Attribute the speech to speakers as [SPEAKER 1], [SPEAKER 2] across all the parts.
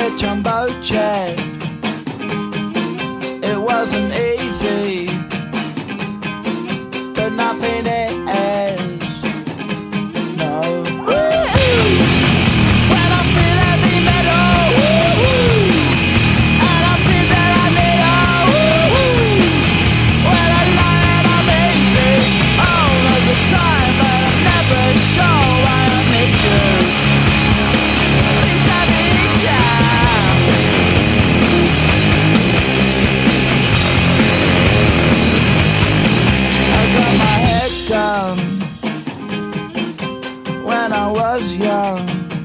[SPEAKER 1] a jumbo jet. It wasn't easy, but nothing is. No. When I feel heavy metal, and I feel that I need when I lie and I'm easy all of the time, but I'm never sure why I need you. Please I need ya. I got my head down when I was young.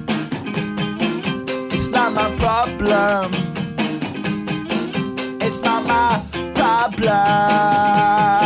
[SPEAKER 1] It's not my problem. It's not my problem.